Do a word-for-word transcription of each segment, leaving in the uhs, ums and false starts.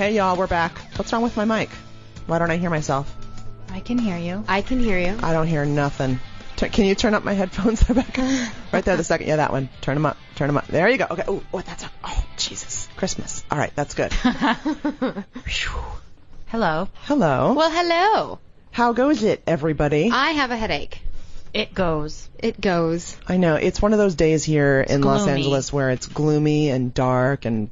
Hey, y'all, we're back. What's wrong with my mic? Why don't I hear myself? I can hear you. I can hear you. I don't hear nothing. T- can you turn up my headphones, Rebecca? Right there, the second. Yeah, that one. Turn them up. Turn them up. There you go. Okay. Oh, what? That's. A- oh, Jesus. Christmas. All right, that's good. Hello. Hello. Well, hello. How goes it, everybody? I have a headache. It goes. It goes. I know. It's one of those days here It's in Los gloomy. Angeles where it's gloomy and dark and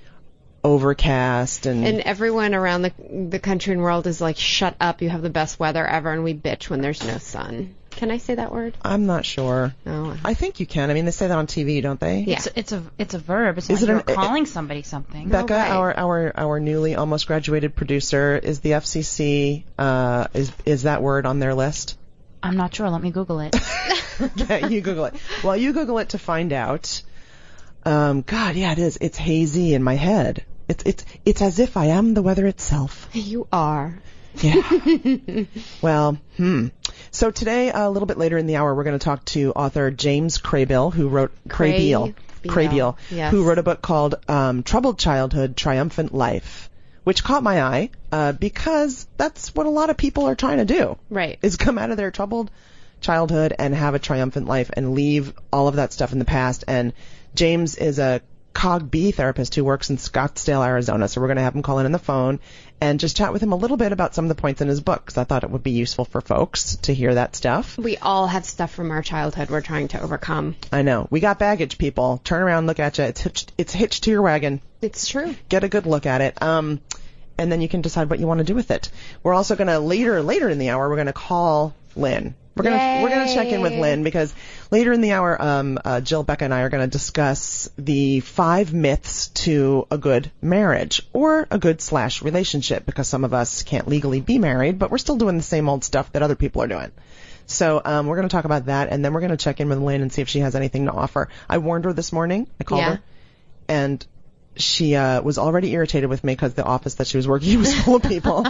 overcast and... And everyone around the the country and world is like, shut up, you have the best weather ever, and we bitch when there's no sun. Can I say that word? I'm not sure. No. I think you can. I mean, they say that on T V, don't they? Yeah. It's, it's a it's a verb. It's Is not it you're an- calling somebody something. Becca, right. our our our newly almost graduated producer, is the F C C, uh, is is that word on their list? I'm not sure. Let me Google it. Yeah, you Google it. Well, you Google it to find out. Um, God, yeah, it is. It's hazy in my head. It's it's it's as if I am the weather itself. You are. Yeah. Well, hmm. So today, a little bit later in the hour, we're going to talk to author James Craybill, who wrote Craybill, Craybill, Craybill, yes. who wrote a book called um, Troubled Childhood, Triumphant Life, which caught my eye uh, because that's what a lot of people are trying to do. Right. Is come out of their troubled childhood and have a triumphant life and leave all of that stuff in the past. And James is a Cog B therapist who works in Scottsdale, Arizona. So we're going to have him call in on the phone and just chat with him a little bit about some of the points in his book, because I thought it would be useful for folks to hear that stuff. We all have stuff from our childhood we're trying to overcome. I know. We got baggage, people. Turn around, look at you. It's hitched, it's hitched to your wagon. It's true. Get a good look at it. Um, and then you can decide what you want to do with it. We're also going to later, later in the hour, we're going to call Lynn. We're gonna we're gonna check in with Lynn because later in the hour, um, uh, Jill, Becca, and I are gonna discuss the five myths to a good marriage or a good slash relationship, because some of us can't legally be married, but we're still doing the same old stuff that other people are doing. So um, we're gonna talk about that, and then we're gonna check in with Lynn and see if she has anything to offer. I warned her this morning. I called Yeah. her, and she uh, was already irritated with me because the office that she was working in was full of people.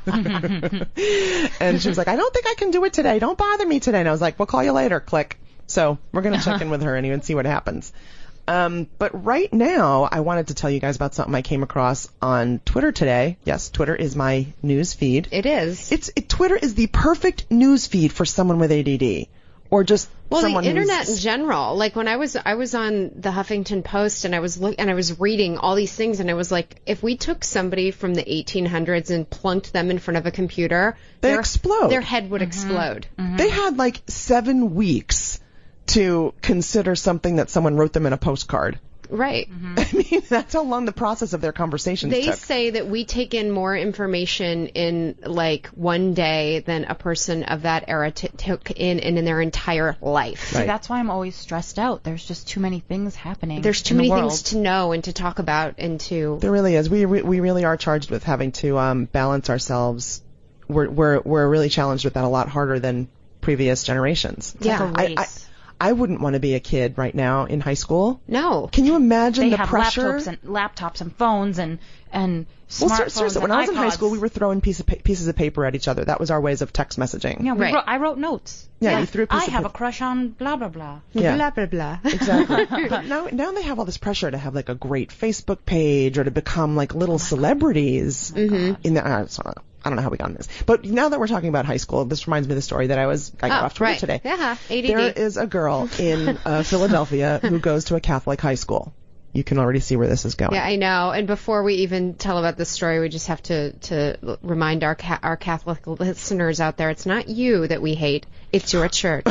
And she was like, I don't think I can do it today. Don't bother me today. And I was like, we'll call you later. Click. So we're going to check in with her anyway and see what happens. Um, but right now, I wanted to tell you guys about something I came across on Twitter today. Yes, Twitter is my news feed. It is. It's it, Twitter is the perfect news feed for someone with A D D. Or just Well, someone the internet who's... in general. Like when I was I was on the Huffington Post and I was look and I was reading all these things and I was like, if we took somebody from the eighteen hundreds and plunked them in front of a computer, They their, explode. Their head would explode. They had like seven weeks to consider something that someone wrote them in a postcard. Right. I mean, that's how long the process of their conversations They took. say that we take in more information in like one day than a person of that era t- took in, in in their entire life. See, Right. that's why I'm always stressed out. There's just too many things happening. There's too in the many world. things to know and to talk about and to. There really is. We re- we really are charged with having to um, balance ourselves. We're we're we're really challenged with that a lot harder than previous generations. It's like Yeah. a I, race. I I wouldn't want to be a kid right now in high school. No. Can you imagine they the have pressure? laptops and laptops and phones and and Well, smartphones ser- seriously, and when I was in high iPods. school, we were throwing piece of pa- pieces of paper at each other. That was our ways of text messaging. Yeah, we Right. wrote, I wrote notes. Yeah, you threw a piece I of have paper. a crush on blah blah blah. Yeah. Blah blah blah. Exactly. But now, now they have all this pressure to have like a great Facebook page or to become like little celebrities. Mm-hmm. In the, I don't know. I don't know how we got on this. But now that we're talking about high school, this reminds me of the story that I was I got Oh, off Twitter right. today. Yeah, A D D. There is a girl in uh, Philadelphia who goes to a Catholic high school. You can already see where this is going. Yeah, I know. And before we even tell about this story, we just have to, to remind our ca- our Catholic listeners out there, it's not you that we hate, it's your church.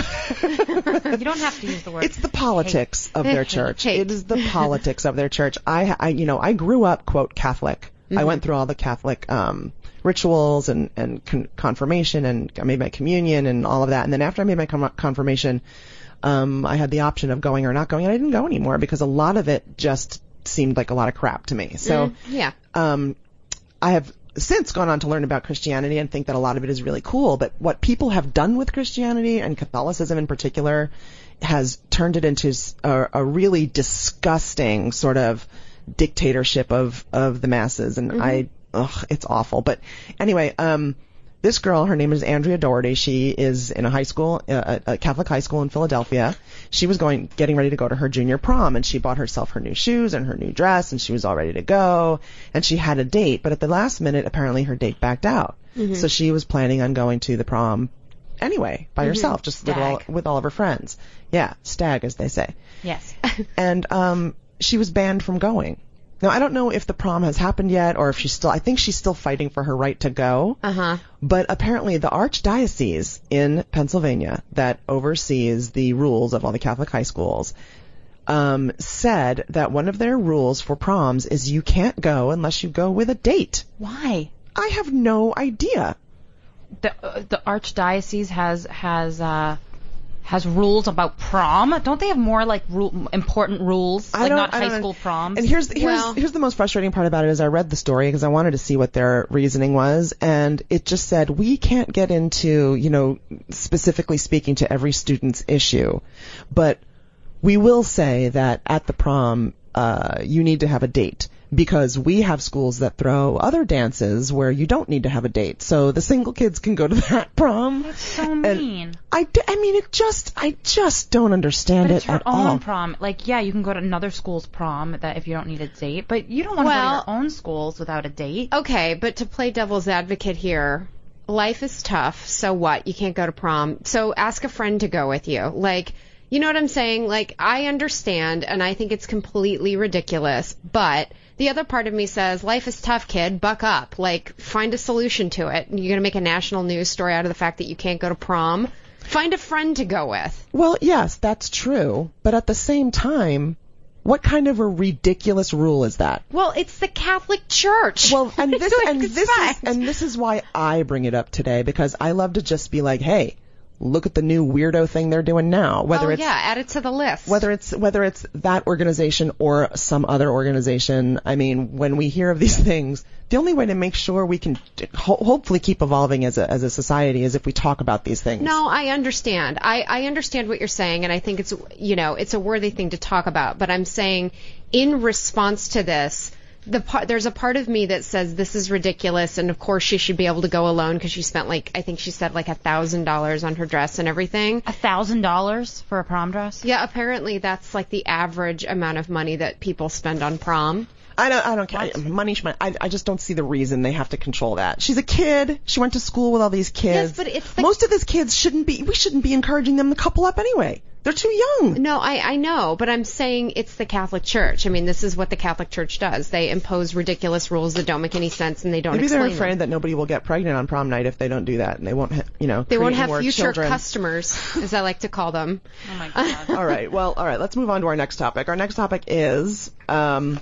You don't have to use the word. It's the politics of their church. Hate. It is the politics of their church. I, I, you know, I grew up, quote, Catholic. Mm-hmm. I went through all the Catholic um, rituals and, and con- confirmation, and I made my communion and all of that. And then after I made my com- confirmation, um, I had the option of going or not going, and I didn't go anymore because a lot of it just seemed like a lot of crap to me. So Mm, yeah. um, I have since gone on to learn about Christianity and think that a lot of it is really cool. But what people have done with Christianity, and Catholicism in particular, has turned it into s- a, a really disgusting sort of dictatorship of, of the masses. And I, ugh, it's awful. But anyway, um, this girl, her name is Andrea Doherty. She is in a high school, a, a Catholic high school in Philadelphia. She was going, getting ready to go to her junior prom, and she bought herself her new shoes and her new dress, and she was all ready to go. And she had a date, but at the last minute, apparently her date backed out. Mm-hmm. So she was planning on going to the prom anyway, by mm-hmm. herself, just with all, with all of her friends. Yeah, stag, as they say. Yes. And um, she was banned from going. Now, I don't know if the prom has happened yet or if she's still, I think she's still fighting for her right to go. Uh-huh. But apparently the Archdiocese in Pennsylvania that oversees the rules of all the Catholic high schools um, said that one of their rules for proms is you can't go unless you go with a date. Why? I have no idea. The uh, the Archdiocese has has uh has rules about prom. Don't they have more like ru- important rules, I like don't, not I high don't, school proms? And here's here's Well, here's the most frustrating part about it is I read the story because I wanted to see what their reasoning was, and it just said we can't get into, you know, specifically speaking to every student's issue, but we will say that at the prom uh, you need to have a date. Because we have schools that throw other dances where you don't need to have a date. So the single kids can go to that prom. That's so mean. And I, d- I mean, it just, I just don't understand But it it's her at own all. prom. Like, yeah, you can go to another school's prom that if you don't need a date, but you don't want to Well- go to your own schools without a date. Okay, but to play devil's advocate here, life is tough. So what? You can't go to prom. So ask a friend to go with you. Like, you know what I'm saying? Like, I understand, and I think it's completely ridiculous, but the other part of me says, life is tough, kid. Buck up. Like, find a solution to it. You're going to make a national news story out of the fact that you can't go to prom. Find a friend to go with. Well, yes, that's true. But at the same time, what kind of a ridiculous rule is that? Well, it's the Catholic Church. Well, and this What do you and this is expect? and this is why I bring it up today, because I love to just be like, hey, look at the new weirdo thing they're doing now. Whether oh, it's yeah, add it to the list. whether it's whether it's that organization or some other organization. I mean, when we hear of these things, the only way to make sure we can ho- hopefully keep evolving as a as a society is if we talk about these things. No, I understand. I, I understand what you're saying, and I think it's, you know, it's a worthy thing to talk about. But I'm saying, in response to this, the part, there's a part of me that says this is ridiculous, and of course she should be able to go alone because she spent like, I think she said like a thousand dollars on her dress and everything. A thousand dollars for a prom dress? Yeah, apparently that's like the average amount of money that people spend on prom. I don't, I don't care. Money, sh- I, I just don't see the reason they have to control that. She's a kid. She went to school with all these kids. Yes, but it's the- most of these kids shouldn't be. We shouldn't be encouraging them to couple up anyway. They're too young. No, I, I know, but I'm saying it's the Catholic Church. I mean, this is what the Catholic Church does. They impose ridiculous rules that don't make any sense, and they don't Maybe explain they're afraid them. that nobody will get pregnant on prom night if they don't do that, and they won't, ha- you know, They won't create have more future children. customers, as I like to call them. Oh my god. All right. Well, all right. Let's move on to our next topic. Our next topic is um,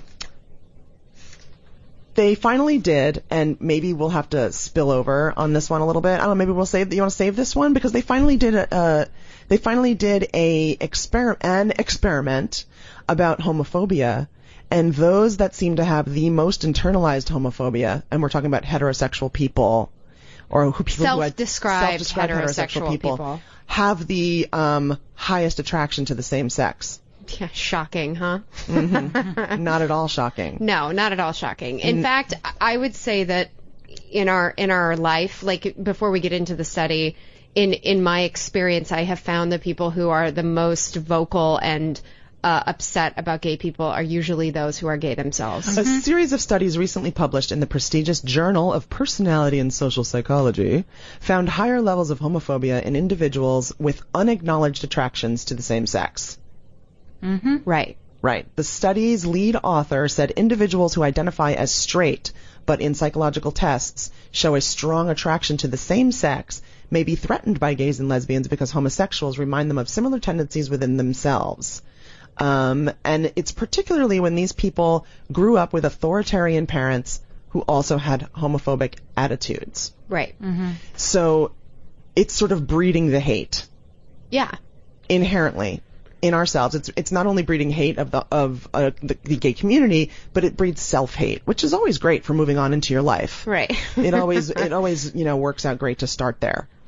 they finally did, and maybe we'll have to spill over on this one a little bit. I don't know. Maybe we'll save. You want to save this one because they finally did a. Uh, they finally did a exper- an experiment about homophobia, and those that seem to have the most internalized homophobia, and we're talking about heterosexual people, or who people who had Self-described self-described heterosexual people. have the um, highest attraction to the same sex. Yeah, shocking, huh? Mm-hmm. Not at all shocking. No, not at all shocking. In fact, I would say that in our in our life, like before we get into the study, in in my experience, I have found the people who are the most vocal and uh, upset about gay people are usually those who are gay themselves. A series of studies recently published in the prestigious Journal of Personality and Social Psychology found higher levels of homophobia in individuals with unacknowledged attractions to the same sex. Mm-hmm. Right. Right. The study's lead author said individuals who identify as straight, but in psychological tests show a strong attraction to the same sex, may be threatened by gays and lesbians because homosexuals remind them of similar tendencies within themselves. Um, and it's particularly when these people grew up with authoritarian parents who also had homophobic attitudes. Right. Mm-hmm. So it's sort of breeding the hate Yeah. inherently in ourselves. It's it's not only breeding hate of the of uh, the, the gay community, but it breeds self-hate, which is always great for moving on into your life. Right. It always it always you know works out great to start there.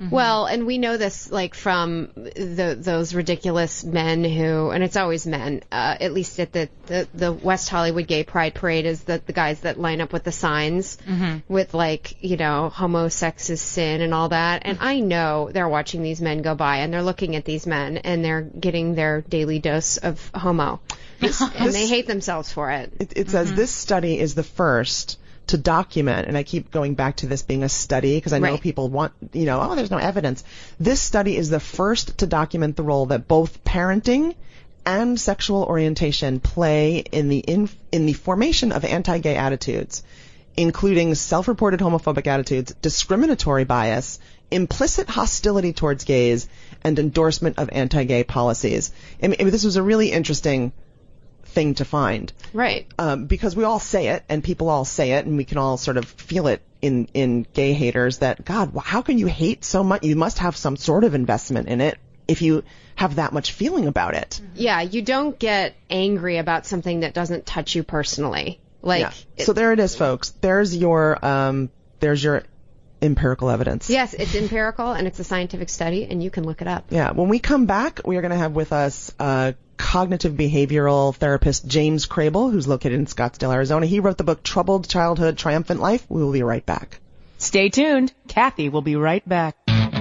Mm-hmm. Well, and we know this like from the, those ridiculous men who, and it's always men, uh, at least at the, the, the West Hollywood Gay Pride Parade is the, the guys that line up with the signs mm-hmm. with like, you know, homo sex is sin and all that. And I know they're watching these men go by and they're looking at these men and they're getting their daily dose of homo. This, and this, they hate themselves for it. It, it says mm-hmm. this study is the first to document, and I keep going back to this being a study because I know right. people want, you know, oh, there's no evidence. This study is the first to document the role that both parenting and sexual orientation play in the in, in the formation of anti-gay attitudes, including self-reported homophobic attitudes, discriminatory bias, implicit hostility towards gays, and endorsement of anti-gay policies. I mean, this was a really interesting thing to find. Right. Um, because we all say it, and people all say it, and we can all sort of feel it in, in gay haters that, God, how can you hate so much? You must have some sort of investment in it if you have that much feeling about it. Yeah, you don't get angry about something that doesn't touch you personally. Like, yeah. it, so there it is, folks. There's your, um, there's your empirical evidence. Yes, it's empirical, and it's a scientific study, and you can look it up. Yeah. When we come back, we are going to have with us, uh, cognitive behavioral therapist James Crable, who's located in Scottsdale, Arizona. He wrote the book Troubled Childhood, Triumphant Life. We will be right back. Stay tuned. Kathy will be right back.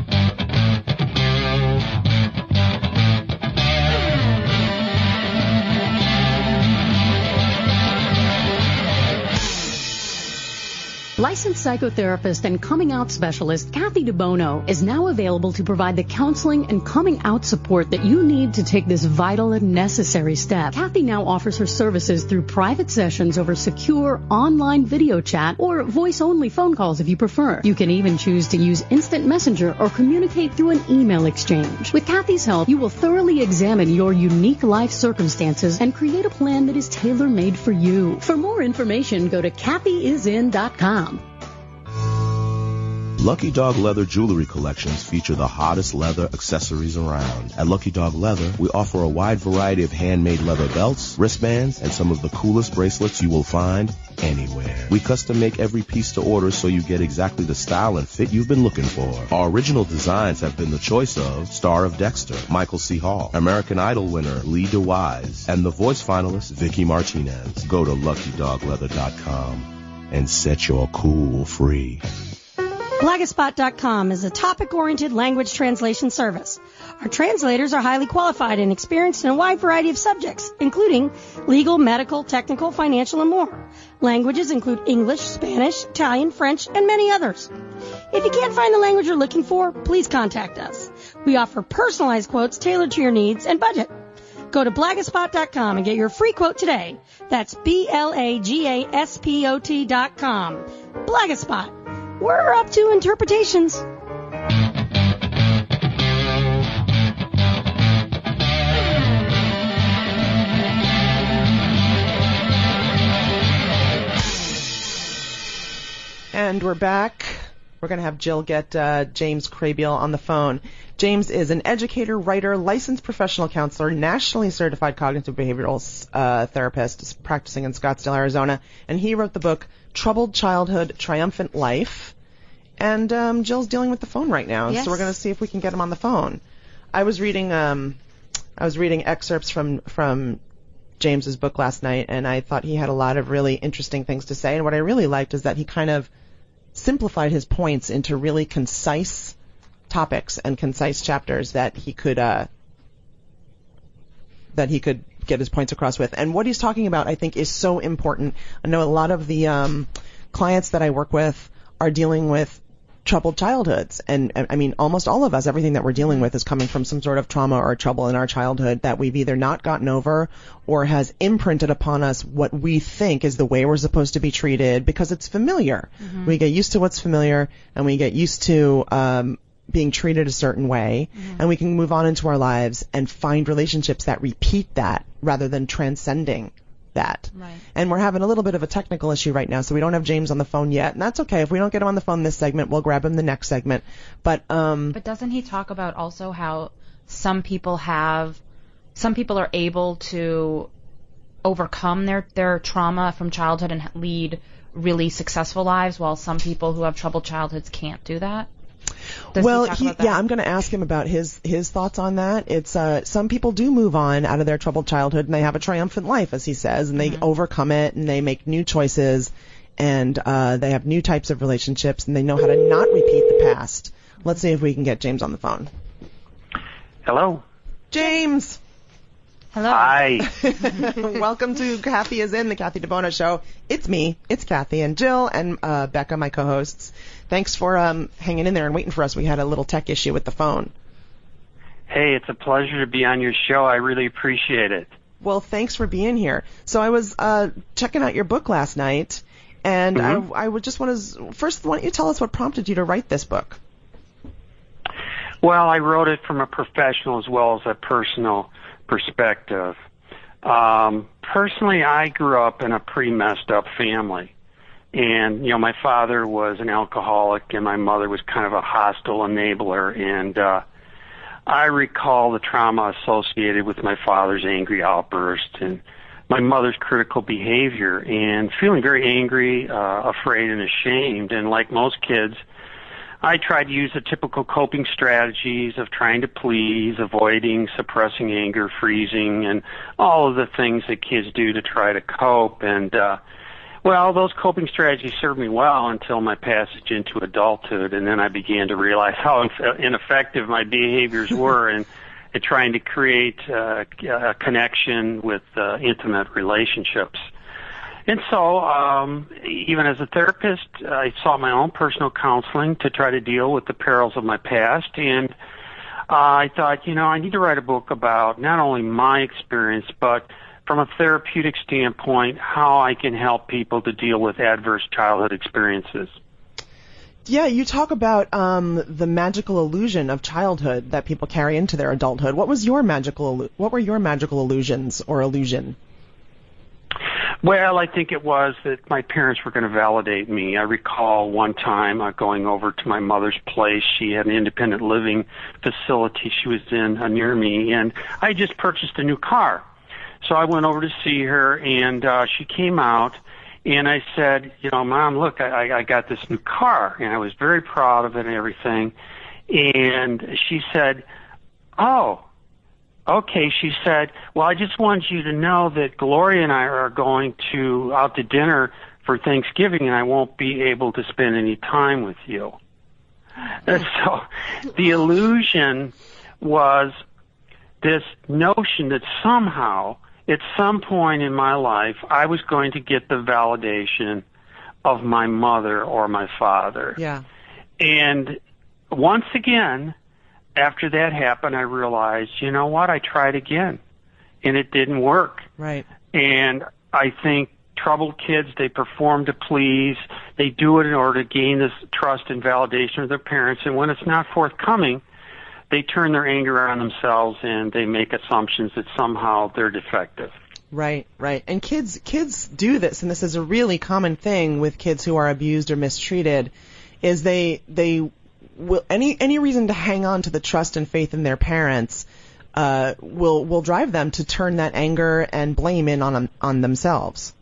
Licensed psychotherapist and coming out specialist Kathy DeBono is now available to provide the counseling and coming out support that you need to take this vital and necessary step. Kathy now offers her services through private sessions over secure online video chat or voice-only phone calls if you prefer. You can even choose to use instant messenger or communicate through an email exchange. With Kathy's help, you will thoroughly examine your unique life circumstances and create a plan that is tailor-made for you. For more information, go to Kathy is in dot com. Lucky Dog Leather jewelry collections feature the hottest leather accessories around. At Lucky Dog Leather, we offer a wide variety of handmade leather belts, wristbands, and some of the coolest bracelets you will find anywhere. We custom make every piece to order so you get exactly the style and fit you've been looking for. Our original designs have been the choice of Star of Dexter, Michael C. Hall, American Idol winner Lee DeWise, and The Voice finalist Vicky Martinez. Go to lucky dog leather dot com and set your cool free. Blogspot dot com is a topic-oriented language translation service. Our translators are highly qualified and experienced in a wide variety of subjects, including legal, medical, technical, financial, and more. Languages include English, Spanish, Italian, French, and many others. If you can't find the language you're looking for, please contact us. We offer personalized quotes tailored to your needs and budget. Go to blogspot dot com and get your free quote today. That's B L A G A S P O T dot com. Blogspot. We're up to interpretations. And we're back. We're going to have Jill get uh, James Crable on the phone. James is an educator, writer, licensed professional counselor, nationally certified cognitive behavioral uh, therapist practicing in Scottsdale, Arizona. And he wrote the book Troubled Childhood, Triumphant Life. And um, Jill's dealing with the phone right now, yes. So we're going to see if we can get him on the phone. I was reading um, I was reading excerpts from from James's book last night, and I thought he had a lot of really interesting things to say. And what I really liked is that he kind of simplified his points into really concise topics and concise chapters that he could uh, that he could get his points across with. And what he's talking about, I think, is so important. I know a lot of the um, clients that I work with are dealing with troubled childhoods. And I mean, almost all of us, everything that we're dealing with is coming from some sort of trauma or trouble in our childhood that we've either not gotten over or has imprinted upon us what we think is the way we're supposed to be treated because it's familiar. Mm-hmm. We get used to what's familiar and we get used to um, being treated a certain way, mm-hmm. and we can move on into our lives and find relationships that repeat that rather than transcending that. Right. And we're having a little bit of a technical issue right now, so we don't have James on the phone yet, and that's okay. If we don't get him on the phone this segment, we'll grab him the next segment. But um But doesn't he talk about also how some people have some people are able to overcome their their trauma from childhood and lead really successful lives, while some people who have troubled childhoods can't do that? Does well, he talk he, about that? yeah, I'm going to ask him about his his thoughts on that. It's uh, some people do move on out of their troubled childhood and they have a triumphant life, as he says, and they Mm-hmm. overcome it and they make new choices and uh, they have new types of relationships and they know how to not repeat the past. Let's see if we can get James on the phone. Hello. James. Hello. Hi. Welcome to Kathy is in, the Kathy DeBona Show. It's me, it's Kathy and Jill and uh, Becca, my co-hosts. Thanks for um, hanging in there and waiting for us. We had a little tech issue with the phone. Hey, it's a pleasure to be on your show. I really appreciate it. Well, thanks for being here. So I was uh, checking out your book last night, and Mm-hmm. I, I would just want to first, why don't you tell us what prompted you to write this book? Well, I wrote it from a professional as well as a personal perspective. Um, personally, I grew up in a pretty messed up family. And, you know, my father was an alcoholic and my mother was kind of a hostile enabler. And uh, I recall the trauma associated with my father's angry outburst and my mother's critical behavior and feeling very angry, uh, afraid, and ashamed. And like most kids, I tried to use the typical coping strategies of trying to please, avoiding, suppressing anger, freezing, and all of the things that kids do to try to cope. And, uh, well, those coping strategies served me well until my passage into adulthood, and then I began to realize how ineffective my behaviors were in, in trying to create uh, a connection with uh, intimate relationships. And so, um, even as a therapist, I sought my own personal counseling to try to deal with the perils of my past. And uh, I thought, you know, I need to write a book about not only my experience, but from a therapeutic standpoint, how I can help people to deal with adverse childhood experiences. Yeah, you talk about um, the magical illusion of childhood that people carry into their adulthood. What was your magical? What were your magical illusions or illusion? Well, I think it was that my parents were going to validate me. I recall one time uh, going over to my mother's place. She had an independent living facility she was in uh, near me, and I just purchased a new car. So I went over to see her, and uh, she came out, and I said, you know, Mom, look, I, I got this new car, and I was very proud of it and everything. And she said, oh, okay, she said, well, I just wanted you to know that Gloria and I are going to out to dinner for Thanksgiving, and I won't be able to spend any time with you. And so the illusion was this notion that somehow, at some point in my life, I was going to get the validation of my mother or my father. Yeah. And once again, after that happened, I realized, you know what, I tried again, and it didn't work. Right. And I think troubled kids, they perform to please. They do it in order to gain this trust and validation of their parents, and when it's not forthcoming, they turn their anger on themselves and they make assumptions that somehow they're defective. Right, right. And kids kids do this, and this is a really common thing with kids who are abused or mistreated, is they they will any any reason to hang on to the trust and faith in their parents uh will will drive them to turn that anger and blame in on on themselves.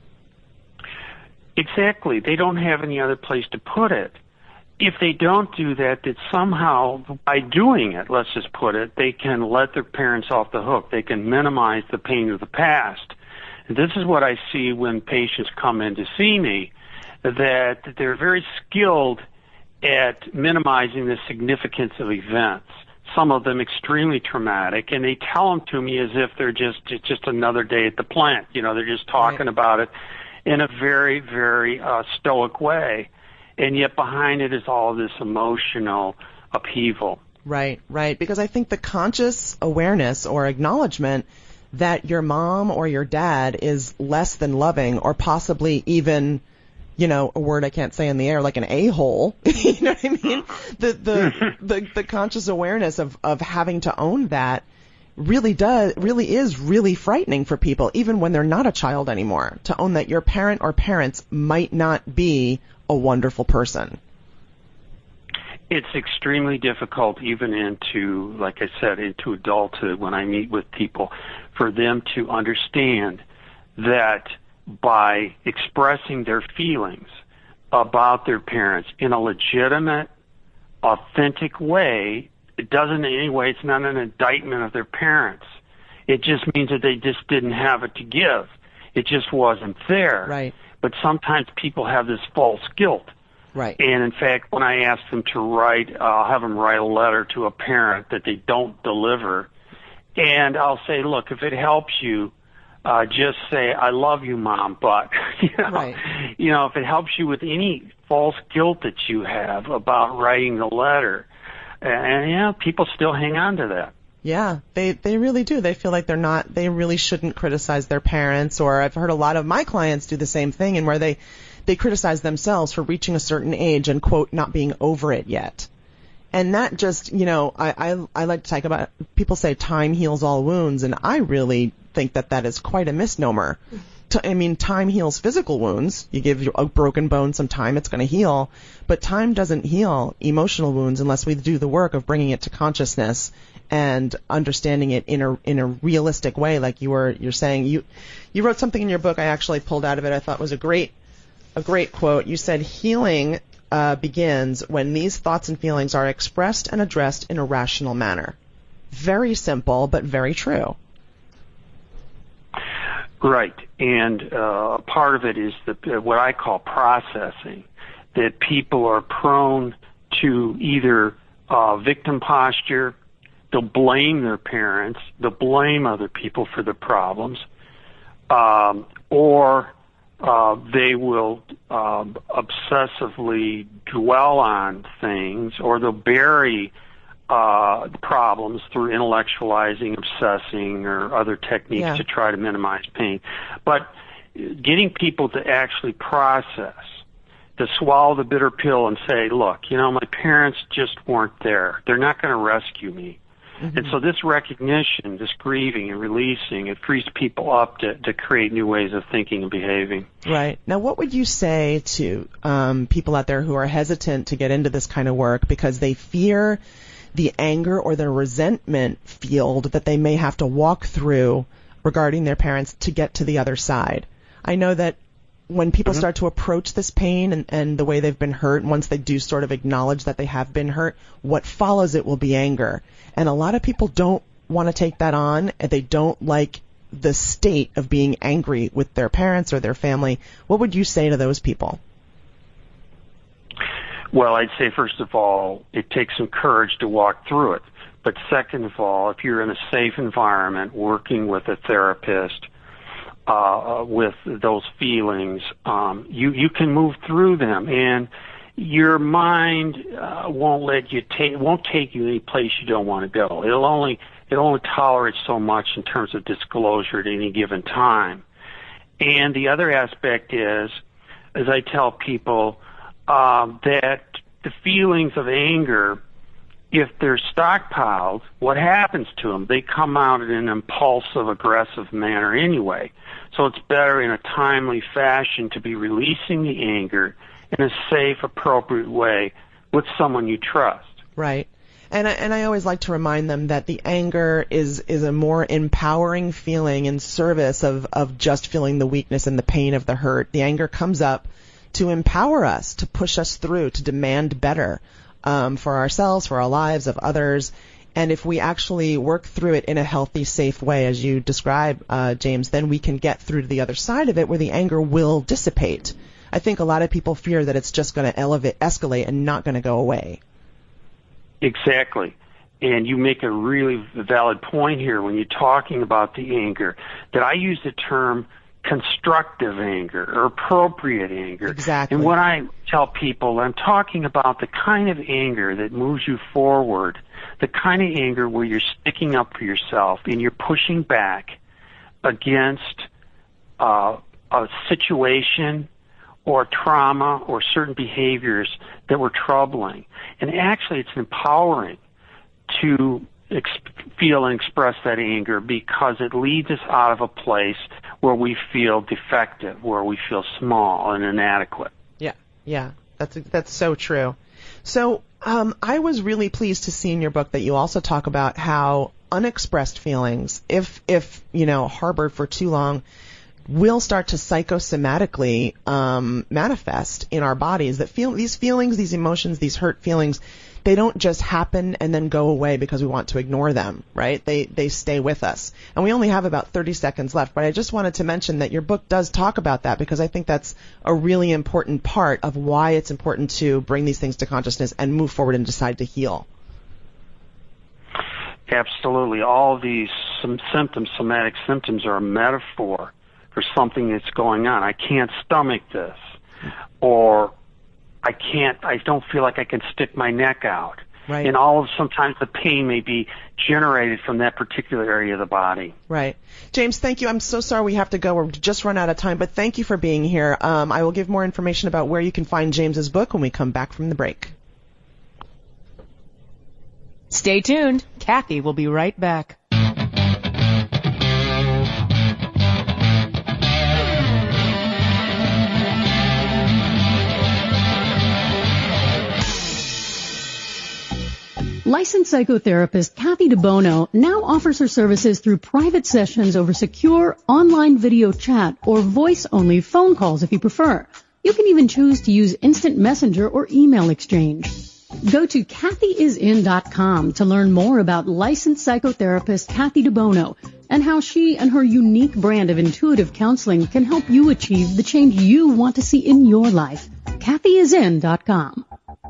Exactly. They don't have any other place to put it. If they don't do that, that somehow, by doing it, let's just put it, they can let their parents off the hook. They can minimize the pain of the past. And this is what I see when patients come in to see me, that they're very skilled at minimizing the significance of events, some of them extremely traumatic, and they tell them to me as if they're just it's just another day at the plant. You know, they're just talking Right. about it in a very, very uh, stoic way. And yet behind it is all this emotional upheaval. Right, right. Because I think the conscious awareness or acknowledgement that your mom or your dad is less than loving or possibly even, you know, a word I can't say in the air, like an a-hole, you know what I mean? The, the, the, the conscious awareness of, of having to own that really does, really is really frightening for people, even when they're not a child anymore, to own that your parent or parents might not be a wonderful person. It's extremely difficult even into, like I said, into adulthood when I meet with people, for them to understand that by expressing their feelings about their parents in a legitimate, authentic way, it doesn't in any way, it's not an indictment of their parents. It just means that they just didn't have it to give. It just wasn't there. Right. But sometimes people have this false guilt. Right. And in fact, when I ask them to write, uh, I'll have them write a letter to a parent that they don't deliver. And I'll say, look, if it helps you, uh, just say, I love you, Mom, but, you know, right. you know, if it helps you with any false guilt that you have about writing the letter, and, you know, people still hang on to that. Yeah, they they really do. They feel like they're not, they really shouldn't criticize their parents, or I've heard a lot of my clients do the same thing, and where they, they criticize themselves for reaching a certain age and, quote, not being over it yet. And that just, you know, I, I, I like to talk about, people say time heals all wounds, and I really think that that is quite a misnomer. I mean, time heals physical wounds. You give a broken bone some time, it's going to heal. But time doesn't heal emotional wounds unless we do the work of bringing it to consciousness and understanding it in a in a realistic way. Like you were you're saying, you you wrote something in your book I actually pulled out of it. I thought was a great a great quote. You said healing uh, begins when these thoughts and feelings are expressed and addressed in a rational manner. Very simple, but very true. Right, and uh, part of it is the, what I call processing, that people are prone to either uh, victim posture, they'll blame their parents, they'll blame other people for the problems, um, or uh, they will uh, obsessively dwell on things, or they'll bury Uh, problems through intellectualizing, obsessing, or other techniques yeah. to try to minimize pain. But getting people to actually process, to swallow the bitter pill and say, look, you know, my parents just weren't there. They're not going to rescue me. Mm-hmm. And so this recognition, this grieving and releasing, it frees people up to, to create new ways of thinking and behaving. Right. Now, what would you say to um, people out there who are hesitant to get into this kind of work because they fear the anger or the resentment field that they may have to walk through regarding their parents to get to the other side? I know that when people mm-hmm. start to approach this pain and, and the way they've been hurt, once they do sort of acknowledge that they have been hurt, what follows it will be anger. And a lot of people don't want to take that on, and they don't like the state of being angry with their parents or their family. What would you say to those people? Well, I'd say, first of all, it takes some courage to walk through it. But second of all, if you're in a safe environment working with a therapist uh, with those feelings, um, you, you can move through them. And your mind uh, won't let you take, won't take you any place you don't want to go. It'll only, it only tolerates so much in terms of disclosure at any given time. And the other aspect is, as I tell people, Um, that the feelings of anger, if they're stockpiled, what happens to them? They come out in an impulsive, aggressive manner anyway. So it's better in a timely fashion to be releasing the anger in a safe, appropriate way with someone you trust. Right. And I, and I always like to remind them that the anger is, is a more empowering feeling in service of, of just feeling the weakness and the pain of the hurt. The anger comes up to empower us, to push us through, to demand better um, for ourselves, for our lives, of others. And if we actually work through it in a healthy, safe way, as you describe, uh, James, then we can get through to the other side of it where the anger will dissipate. I think a lot of people fear that it's just going to elevate, escalate, and not going to go away. Exactly. And you make a really valid point here when you're talking about the anger, that I use the term constructive anger or appropriate anger. Exactly. And when I tell people, I'm talking about the kind of anger that moves you forward, the kind of anger where you're sticking up for yourself and you're pushing back against uh, a situation or trauma or certain behaviors that were troubling. And actually, it's empowering to ex- feel and express that anger because it leads us out of a place where we feel defective, where we feel small and inadequate. Yeah, yeah, that's that's so true. So um, I was really pleased to see in your book that you also talk about how unexpressed feelings, if if you know harbored for too long, will start to psychosomatically um, manifest in our bodies. That feel these feelings, these emotions, these hurt feelings, they don't just happen and then go away because we want to ignore them, right? They they stay with us. And we only have about thirty seconds left, but I just wanted to mention that your book does talk about that because I think that's a really important part of why it's important to bring these things to consciousness and move forward and decide to heal. Absolutely. All these some symptoms, somatic symptoms, are a metaphor for something that's going on. I can't stomach this, or I can't, I don't feel like I can stick my neck out. Right. And all of, sometimes the pain may be generated from that particular area of the body. Right. James, thank you. I'm so sorry we have to go. We're just run out of time, but thank you for being here. Um, I will give more information about where you can find James's book when we come back from the break. Stay tuned. Kathy will be right back. Licensed psychotherapist Kathy DeBono now offers her services through private sessions over secure online video chat or voice-only phone calls if you prefer. You can even choose to use instant messenger or email exchange. Go to Kathy is in dot com to learn more about licensed psychotherapist Kathy DeBono and how she and her unique brand of intuitive counseling can help you achieve the change you want to see in your life. Kathy is in dot com.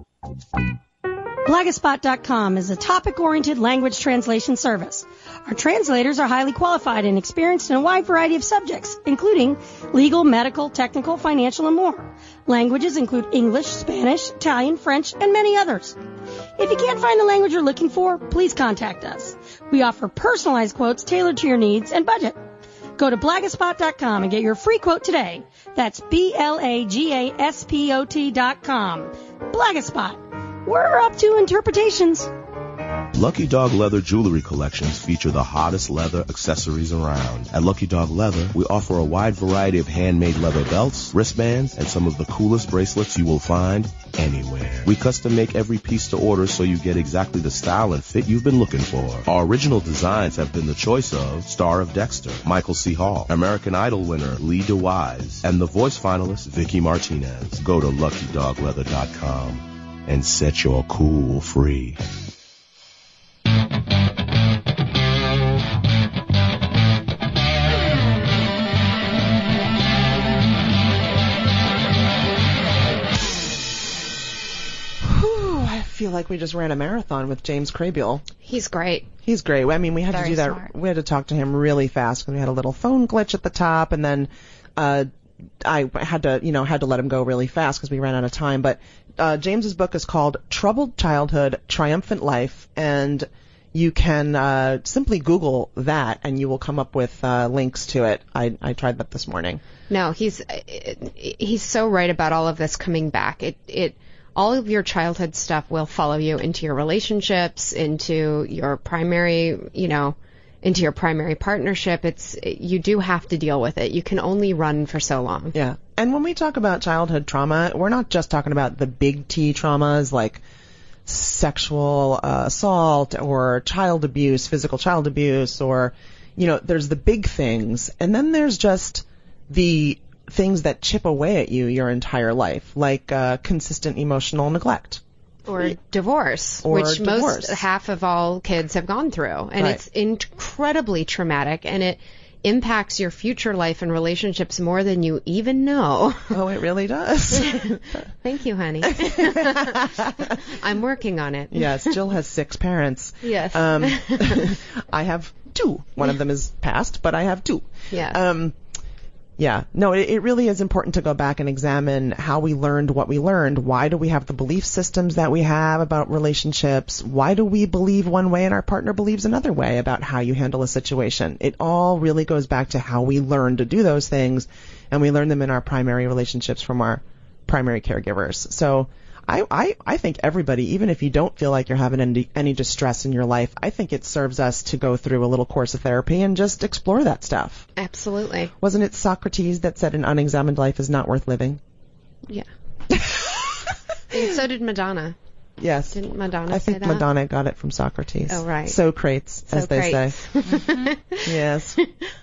Blogspot dot com is a topic-oriented language translation service. Our translators are highly qualified and experienced in a wide variety of subjects, including legal, medical, technical, financial, and more. Languages include English, Spanish, Italian, French, and many others. If you can't find the language you're looking for, please contact us. We offer personalized quotes tailored to your needs and budget. Go to Blogspot dot com and get your free quote today. That's B L A G A S P O T dot com. Blogspot. We're up to interpretations. Lucky Dog Leather jewelry collections feature the hottest leather accessories around. At Lucky Dog Leather, we offer a wide variety of handmade leather belts, wristbands, and some of the coolest bracelets you will find anywhere. We custom make every piece to order so you get exactly the style and fit you've been looking for. Our original designs have been the choice of Star of Dexter, Michael C. Hall, American Idol winner Lee DeWise, and the voice finalist Vicky Martinez. Go to lucky dog leather dot com and set your cool free. I feel like we just ran a marathon with James Kraybiel. He's great. He's great. I mean, we had Very to do that. smart. We had to talk to him really fast because we had a little phone glitch at the top, and then uh, I had to, you know, had to let him go really fast because we ran out of time. But uh, James's book is called Troubled Childhood, Triumphant Life, and you can uh, simply Google that, and you will come up with uh, links to it. I, I tried that this morning. No, he's he's so right about all of this coming back. It it all of your childhood stuff will follow you into your relationships, into your primary, you know, into your primary partnership. It's you do have to deal with it. You can only run for so long. Yeah. And when we talk about childhood trauma, we're not just talking about the big T traumas like sexual uh, assault or child abuse, physical child abuse, or, you know, there's the big things. And then there's just the things that chip away at you your entire life, like uh, consistent emotional neglect. Or divorce, Or which divorce. most half of all kids have gone through. And Right. it's incredibly traumatic, and it impacts your future life and relationships more than you even know. Oh, it really does. Thank you, honey. I'm working on it. Yes, Jill has six parents. Yes. Um, I have two. One of them is passed, but I have two. Yeah. Um, yeah. No, it, it really is important to go back and examine how we learned what we learned. Why do we have the belief systems that we have about relationships? Why do we believe one way and our partner believes another way about how you handle a situation? It all really goes back to how we learn to do those things, and we learn them in our primary relationships from our primary caregivers. So I, I, I think everybody, even if you don't feel like you're having any, any distress in your life, I think it serves us to go through a little course of therapy and just explore that stuff. Absolutely. Wasn't it Socrates that said an unexamined life is not worth living? Yeah. And so did Madonna. Yes. Didn't Madonna I say think that? Madonna got it from Socrates. Oh, right. Socrates, as they say. Socrates. Yes.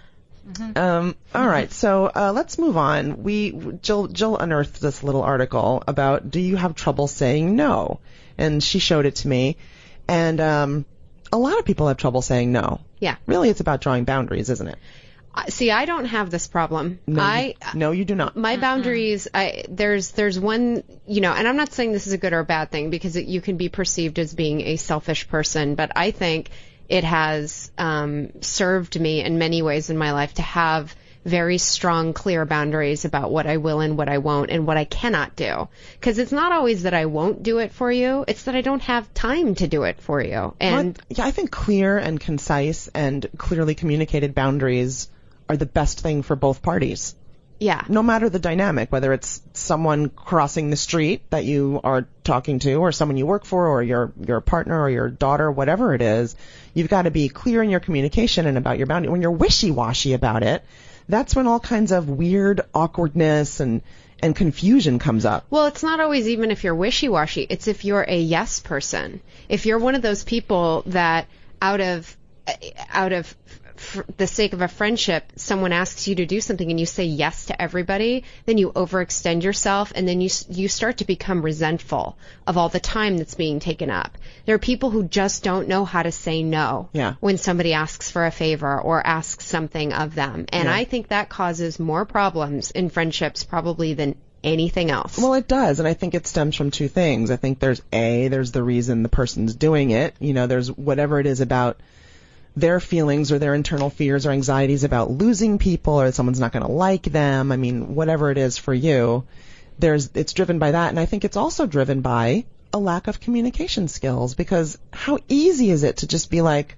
Mm-hmm. Um, all right, so uh, let's move on. We Jill Jill unearthed this little article about do you have trouble saying no, and she showed it to me, and um, a lot of people have trouble saying no. Yeah. Really, it's about drawing boundaries, isn't it? Uh, See, I don't have this problem. No, I you, no, you do not. my boundaries. I there's there's one, you know, and I'm not saying this is a good or a bad thing because it, you can be perceived as being a selfish person, but I think it has um, served me in many ways in my life to have very strong, clear boundaries about what I will and what I won't and what I cannot do. Because it's not always that I won't do it for you. It's that I don't have time to do it for you. And Well, yeah, I think clear and concise and clearly communicated boundaries are the best thing for both parties. yeah, No matter the dynamic, whether it's someone crossing the street that you are talking to or someone you work for or your your partner or your daughter, whatever it is, you've got to be clear in your communication and about your boundary. When you're wishy-washy about it, that's when all kinds of weird awkwardness and, and confusion comes up. Well, it's not always even if you're wishy-washy. It's if you're a yes person. If you're one of those people that out of out of for the sake of a friendship, someone asks you to do something and you say yes to everybody, then you overextend yourself and then you you start to become resentful of all the time that's being taken up. There are people who just don't know how to say no Yeah. when somebody asks for a favor or asks something of them. And Yeah. I think that causes more problems in friendships probably than anything else. Well, it does, and I think it stems from two things. I think there's A, there's the reason the person's doing it. You know, there's whatever it is about their feelings or their internal fears or anxieties about losing people or someone's not going to like them. I mean, whatever it is for you, there's it's driven by that. And I think it's also driven by a lack of communication skills, because how easy is it to just be like,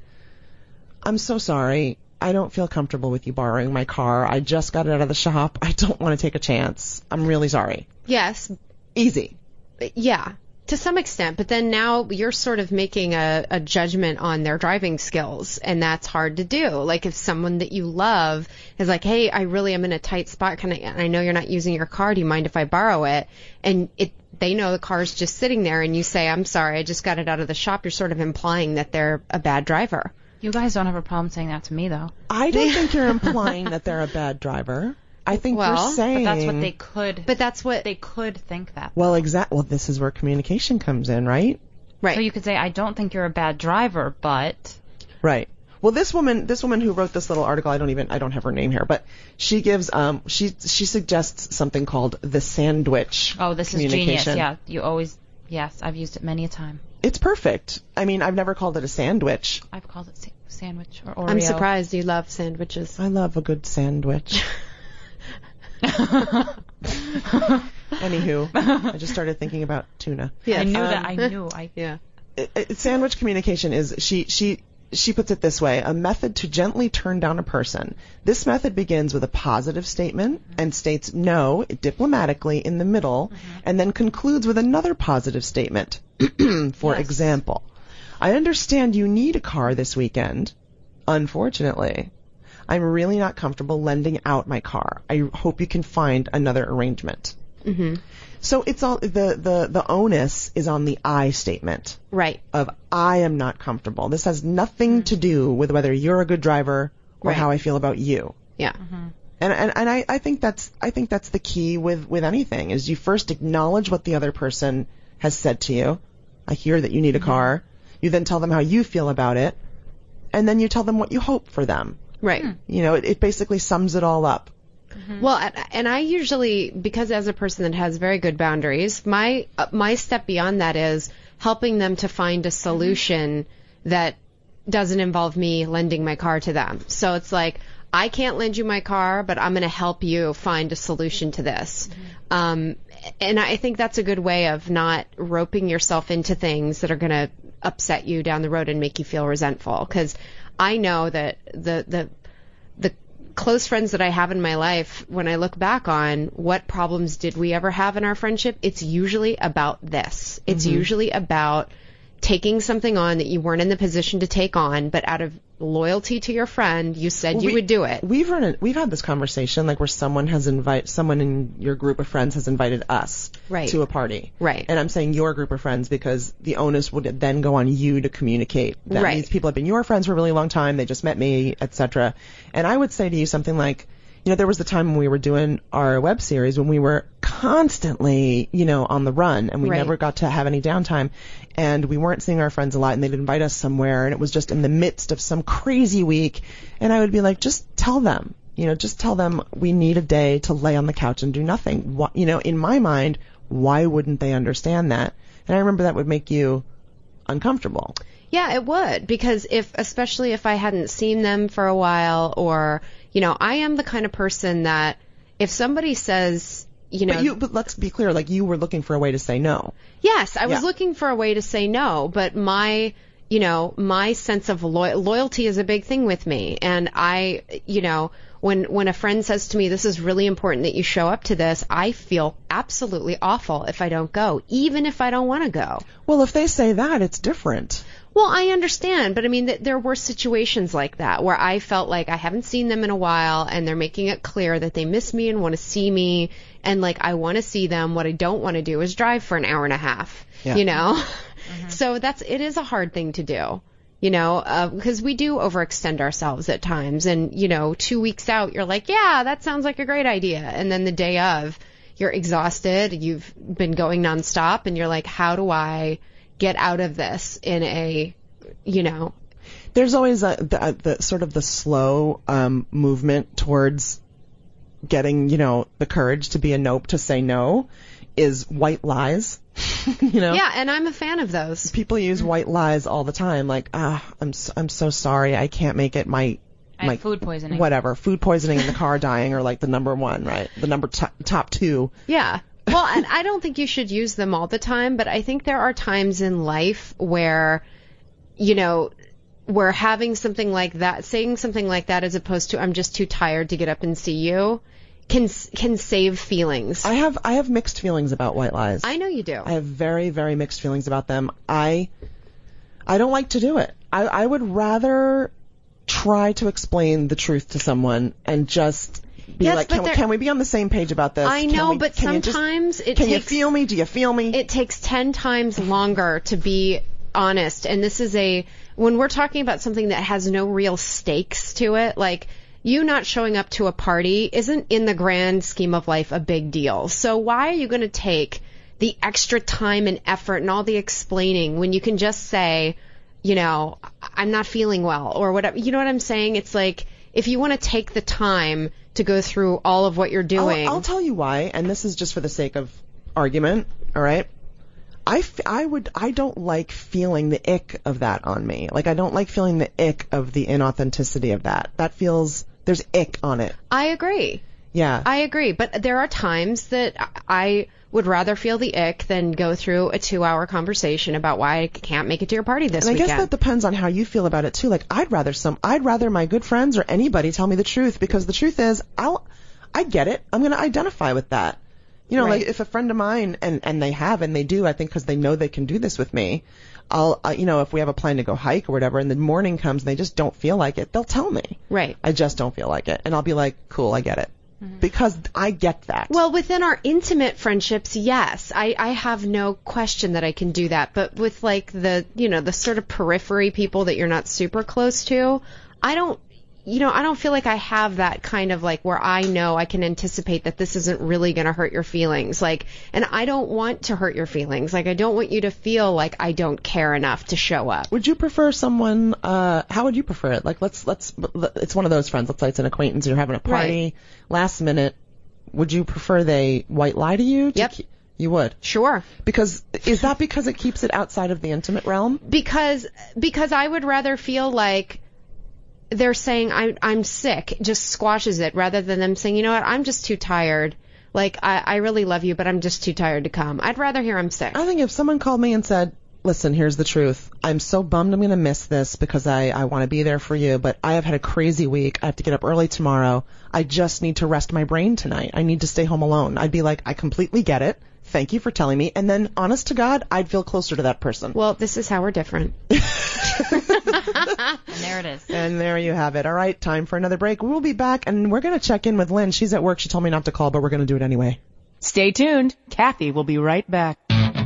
I'm so sorry. I don't feel comfortable with you borrowing my car. I just got it out of the shop. I don't want to take a chance. I'm really sorry. yes, Easy. yeah, to some extent. But then now you're sort of making a, a judgment on their driving skills, and that's hard to do. Like if someone that you love is like, hey, I really am in a tight spot. Can I, and I know you're not using your car. Do you mind if I borrow it? And it, they know the car's just sitting there, and you say, I'm sorry, I just got it out of the shop. You're sort of implying that they're a bad driver. You guys don't have a problem saying that to me, though. I don't think you're implying that they're a bad driver. I think Well, you're but saying. But that's what they could. But that's what, they could think that. Well, exact. Well, this is where communication comes in, right? right. So you could say, I don't think you're a bad driver, but Right. Well, this woman, this woman who wrote this little article, I don't even, I don't have her name here, but she gives, um, she she suggests something called the sandwich. oh, this is genius. communication. Yeah, you always. Yes, I've used it many a time. It's perfect. I mean, I've never called it a sandwich. I've called it sa- sandwich or Oreo. I'm surprised you love sandwiches. I love a good sandwich. Anywho, I just started thinking about tuna. Yes. I knew Um, that. I knew. I. Yeah. it- it- sandwich communication is she she she puts it this way: a method to gently turn down a person. This method begins with a positive statement and states no diplomatically in the middle, and then concludes with another positive statement. For Yes. example, I understand you need a car this weekend. Unfortunately, I'm really not comfortable lending out my car. I hope you can find another arrangement. hmm So it's all the, the, the onus is on the I statement Right. of I am not comfortable. This has nothing to do with whether you're a good driver or Right. how I feel about you. Yeah. And and, and I, I think that's I think that's the key with, with anything is you first acknowledge what the other person has said to you. I hear that you need a car. You then tell them how you feel about it, and then you tell them what you hope for them. Right. You know, it, it basically sums it all up. Well, and, and I usually, because as a person that has very good boundaries, my uh, my step beyond that is helping them to find a solution that doesn't involve me lending my car to them. So it's like, I can't lend you my car, but I'm going to help you find a solution to this. Um, and I think that's a good way of not roping yourself into things that are going to upset you down the road and make you feel resentful. Because I know that the the the close friends that I have in my life, when I look back on what problems did we ever have in our friendship, it's usually about this. It's usually about taking something on that you weren't in the position to take on, but out of loyalty to your friend. You said Well, you we- would do it. We've run it, we've had this conversation like where someone has invite someone in your group of friends has invited us Right. to a party. Right. And I'm saying your group of friends because the onus would then go on you to communicate that Right. these people have been your friends for a really long time, they just met me, et cetera. And I would say to you something like, you know, there was the time when we were doing our web series when we were constantly, you know, on the run and we Right. never got to have any downtime and we weren't seeing our friends a lot and they'd invite us somewhere and it was just in the midst of some crazy week and I would be like, just tell them, you know, just tell them we need a day to lay on the couch and do nothing. What, you know, in my mind, why wouldn't they understand that? And I remember that would make you uncomfortable. Yeah, it would, because if, especially if I hadn't seen them for a while, or, you know, I am the kind of person that if somebody says, you know, But you, but let's be clear, like you were looking for a way to say no. yes, I was Yeah. looking for a way to say no, but my, you know, my sense of lo- loyalty is a big thing with me, and I, you know, when when a friend says to me, this is really important that you show up to this, I feel absolutely awful if I don't go, even if I don't want to go. Well, if they say that, it's different. Well, I understand, but I mean, th- there were situations like that where I felt like I haven't seen them in a while and they're making it clear that they miss me and want to see me, and like I want to see them. What I don't want to do is drive for an hour and a half, Yeah. you know? So that's, it is a hard thing to do, you know, uh, because we do overextend ourselves at times, and, you know, two weeks out, you're like, yeah, that sounds like a great idea. And then the day of, you're exhausted, you've been going nonstop, and you're like, how do I get out of this in a, you know, There's always a, the, the sort of the slow um, movement towards getting, you know, the courage to be a nope, to say no, is white lies. You know? yeah, and I'm a fan of those. People use white lies all the time, like, ah, I'm so, I'm so sorry, I can't make it. My I have my food poisoning. whatever, food poisoning in the car, dying, or like the number one, right? The number t- top two. Yeah. Well, and I don't think you should use them all the time, but I think there are times in life where, you know, where having something like that, saying something like that as opposed to I'm just too tired to get up and see you, can can save feelings. I have I have mixed feelings about white lies. I know you do. I have very, very mixed feelings about them. I I don't like to do it. I, I would rather try to explain the truth to someone and just be Yes, like, but can, we- there- can we be on the same page about this? I Can know, we- but can you just- sometimes it Can you takes feel me? Do you feel me? it takes ten times longer to be honest. And this is a, when we're talking about something that has no real stakes to it, like you not showing up to a party isn't in the grand scheme of life a big deal. So why are you going to take the extra time and effort and all the explaining when you can just say, you know, I'm not feeling well or whatever. You know what I'm saying? It's like, if you want to take the time to go through all of what you're doing. I'll, I'll tell you why, and this is just for the sake of argument, all right? I, f- I would I don't like feeling the ick of that on me. Like I don't like feeling the ick of the inauthenticity of that. That feels there's ick on it. I agree. Yeah. I agree, but there are times that I would rather feel the ick than go through a two-hour conversation about why I can't make it to your party this and I weekend. guess that depends on how you feel about it too. Like I'd rather some I'd rather my good friends or anybody tell me the truth, because the truth is I'll I get it. I'm going to identify with that. You know, Right. like if a friend of mine, and and they have and they do, I think, because they know they can do this with me. I'll uh, you know, if we have a plan to go hike or whatever and the morning comes and they just don't feel like it, they'll tell me. Right. I just don't feel like it. And I'll be like, cool, I get it. Because I get that. Well, within our intimate friendships, yes, I, I have no question that I can do that. But with like the, you know, the sort of periphery people that you're not super close to, I don't, you know, I don't feel like I have that kind of like where I know I can anticipate that this isn't really going to hurt your feelings. Like, and I don't want to hurt your feelings. Like, I don't want you to feel like I don't care enough to show up. Would you prefer someone, uh, how would you prefer it? Like, let's, let's, it's one of those friends. Let's say it's an acquaintance, you're having a party, Right. last minute. Would you prefer they white lie to you? To Yep. keep- you would? Sure. Because, is that because it keeps it outside of the intimate realm? Because, because I would rather feel like they're saying I, I'm sick, just squashes it, rather than them saying, you know what, I'm just too tired. Like, I, I really love you, but I'm just too tired to come. I'd rather hear I'm sick. I think if someone called me and said, listen, here's the truth. I'm so bummed I'm going to miss this because I, I want to be there for you, but I have had a crazy week. I have to get up early tomorrow. I just need to rest my brain tonight. I need to stay home alone. I'd be like, I completely get it. Thank you for telling me. And then, honest to God, I'd feel closer to that person. Well, this is how we're different. And there it is. And there you have it. All right, time for another break. We will be back, and we're going to check in with Lynn. She's at work. She told me not to call, but we're going to do it anyway. Stay tuned. Kathy will be right back.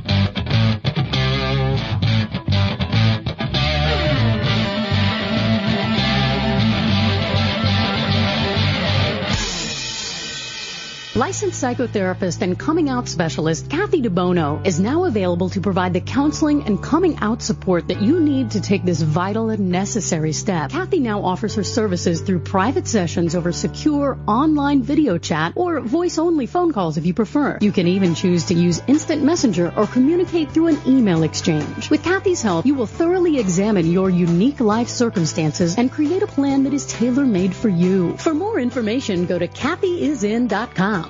Licensed psychotherapist and coming out specialist Kathy DeBono is now available to provide the counseling and coming out support that you need to take this vital and necessary step. Kathy now offers her services through private sessions over secure online video chat or voice-only phone calls if you prefer. You can even choose to use instant messenger or communicate through an email exchange. With Kathy's help, you will thoroughly examine your unique life circumstances and create a plan that is tailor-made for you. For more information, go to Kathy is in dot com.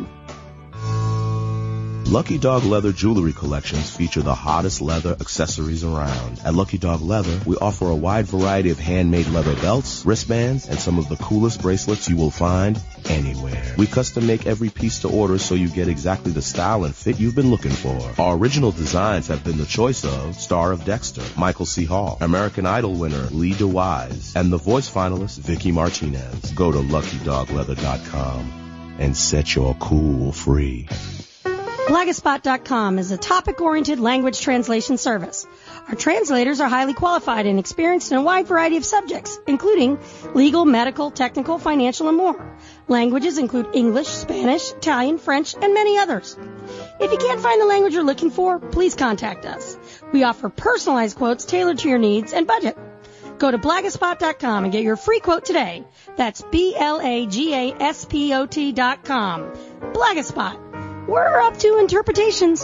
Lucky Dog Leather Jewelry Collections feature the hottest leather accessories around. At Lucky Dog Leather, we offer a wide variety of handmade leather belts, wristbands, and some of the coolest bracelets you will find anywhere. We custom make every piece to order so you get exactly the style and fit you've been looking for. Our original designs have been the choice of Star of Dexter, Michael C. Hall, American Idol winner Lee DeWise, and the voice finalist Vicky Martinez. Go to lucky dog leather dot com and set your cool free. Blagaspot dot com is a topic-oriented language translation service. Our translators are highly qualified and experienced in a wide variety of subjects, including legal, medical, technical, financial, and more. Languages include English, Spanish, Italian, French, and many others. If you can't find the language you're looking for, please contact us. We offer personalized quotes tailored to your needs and budget. Go to Blagaspot dot com and get your free quote today. That's B L A G A S P O T dot com. Blagaspot. We're up to interpretations.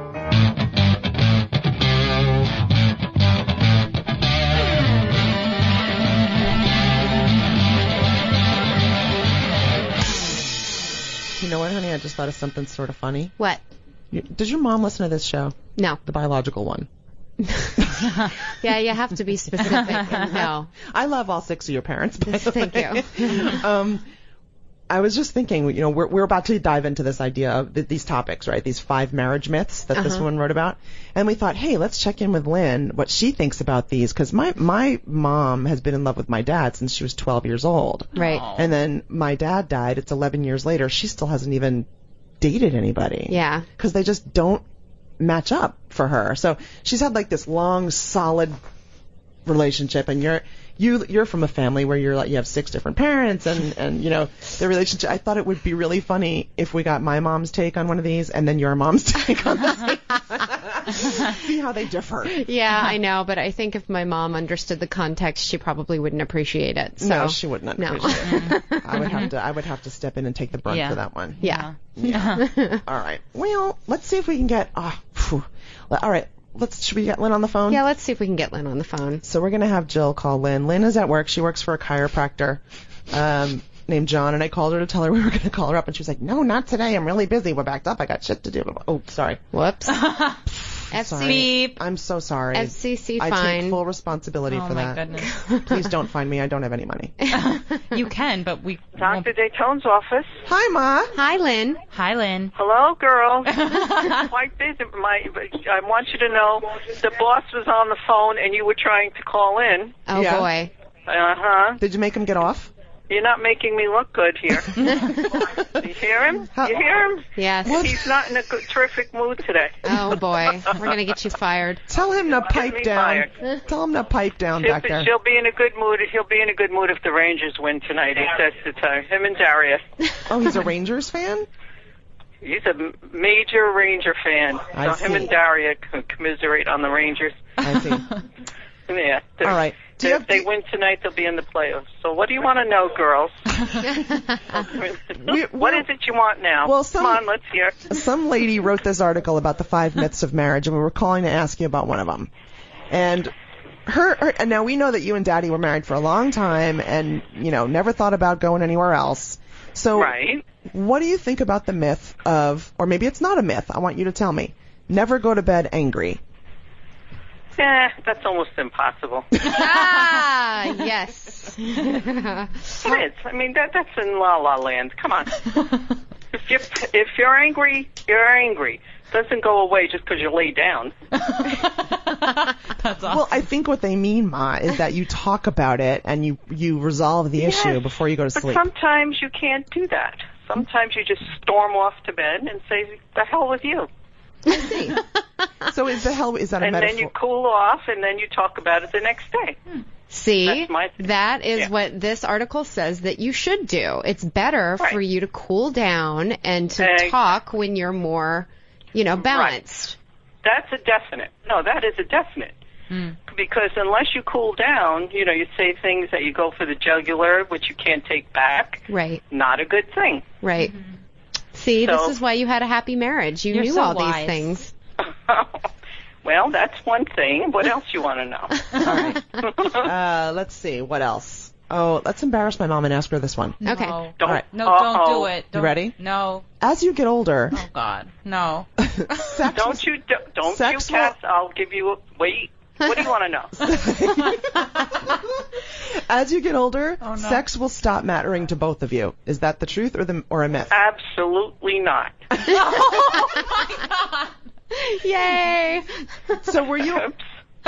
You know what, honey? I just thought of something sort of funny. What? You, does your mom listen to this show? No. The biological one. Yeah, you have to be specific. And no. I love all six of your parents. By the Thank way. you. um, I was just thinking, you know, we're we're about to dive into this idea of th- these topics, right? These five marriage myths that uh-huh. this woman wrote about, and we thought, hey, let's check in with Lynn, what she thinks about these, because my my mom has been in love with my dad since she was twelve years old, right? And then my dad died. It's eleven years later. She still hasn't even dated anybody. Yeah. Because they just don't match up for her. So she's had like this long, solid relationship, and you're you you're from a family where you're like you have six different parents, and and you know the relationship. I thought it would be really funny if we got my mom's take on one of these and then your mom's take on this. See how they differ. Yeah, I know, but I think if my mom understood the context, she probably wouldn't appreciate it. So. No, she wouldn't No. appreciate it. I would have to I would have to step in and take the brunt Yeah. for that one. Yeah. Yeah. All right. Well, let's see if we can get. Ah, phew. All right. Let's. Should we get Lynn on the phone? Yeah, let's see if we can get Lynn on the phone. So we're gonna have Jill call Lynn. Lynn is at work. She works for a chiropractor um, named John, and I called her to tell her we were gonna call her up, and she was like, "No, not today. I'm really busy. We're backed up. I got shit to do." Oh, sorry. Whoops. F C. Beep. I'm so sorry. F C C I fine. take full responsibility Oh for my that. goodness. Please don't find me. I don't have any money. You can, but we. Doctor Daytone's office. Hi, Ma. Hi, Lynn. Hi, Lynn. Hello, girls. Quite busy. My, I want you to know the boss was on the phone and you were trying to call in. Oh, Yeah. boy. Uh huh. Did you make him get off? You're not making me look good here. You hear him? You hear him? Yes. He's not in a good, terrific mood today. Oh, boy. We're going to get you fired. Tell him to pipe me down. fired. Tell him to pipe down She'll back be, there. she'll be in a good mood. He'll be in a good mood if the Rangers win tonight. He says to tell him and Daria. Oh, he's a Rangers fan? He's a m- major Ranger fan. I so him see. and Daria can commiserate on the Rangers. I see. Yeah. All right. Do They, you if have- they win tonight, they'll be in the playoffs. So what do you want to know, girls? We- what we- is it you want now? Well, some- Come on, let's hear. Some lady wrote this article about the five myths of marriage, and we were calling to ask you about one of them. And her, her and now we know that you and Daddy were married for a long time, and you know never thought about going anywhere else. So, Right. what do you think about the myth of, or maybe it's not a myth? I want you to tell me. Never go to bed angry. Eh, that's almost impossible. Ah, yes. It is. I mean, that that's in La La Land. Come on. If you're, if you're angry, you're angry. Doesn't go away just because you lay down. That's awesome. Well, I think what they mean, Ma, is that you talk about it and you, you resolve the Yes, issue before you go to but sleep. sometimes you can't do that. Sometimes you just storm off to bed and say, the hell with you. So is the hell, is that a And metaphor? then you cool off, and then you talk about it the next day. See, That's my- that is yeah. what this article says that you should do. It's better Right. for you to cool down and to Exactly. talk when you're more, you know, balanced. That's a definite. No, that is a definite. Mm. Because unless you cool down, you know, you say things that you go for the jugular, which you can't take back. Right, Not a good thing. right. See, So- this is why you had a happy marriage. You You're knew so all wise. these things. Well, that's one thing. What else you want to know? All right. Uh, let's see. What else? Oh, let's embarrass my mom and ask her this one. Okay. No, Don't, All right. no don't Uh-oh. do it. Don't, ready? No. As you get older, Oh, God. No. sex Don't you, don't, don't you, Sex will- Cass. I'll give you a, wait. What do you want to know? As you get older, Oh, no. sex will stop mattering to both of you. Is that the truth or the or a myth? Absolutely not. Yay! So were you? Oops.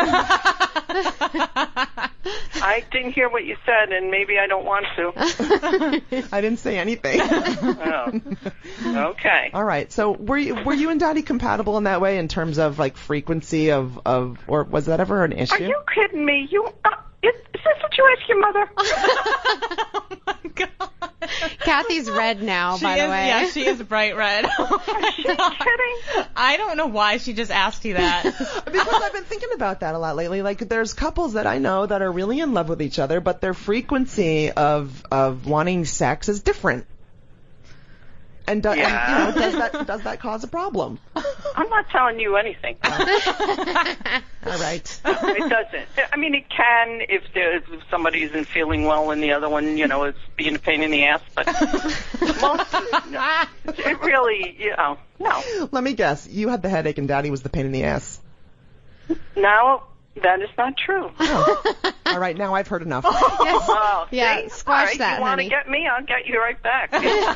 I didn't hear what you said, and maybe I don't want to. I didn't say anything. Oh. Okay. All right. So were you were you and Daddy compatible in that way in terms of like frequency of of or was that ever an issue? Are you kidding me? You uh, is, is this what you ask your mother? Oh, my God. Kathy's red now, She by is, the way. yeah, she is bright red. Oh, my She God. kidding? I don't know why she just asked you that. Because I've been thinking about that a lot lately. Like, there's couples that I know that are really in love with each other, but their frequency of of wanting sex is different. And, do, Yeah. and you know, does that does that cause a problem? I'm not telling you anything. All right. It doesn't. I mean, it can if, there, if somebody isn't feeling well and the other one, you know, is being a pain in the ass. But most, no, it really, you know, no. Let me guess. You had the headache and Daddy was the pain in the ass. Now, that is not true. Oh. All right. Now I've heard enough. Oh, Yeah, see? squash All right, that, you want to honey. get me? I'll get you right back.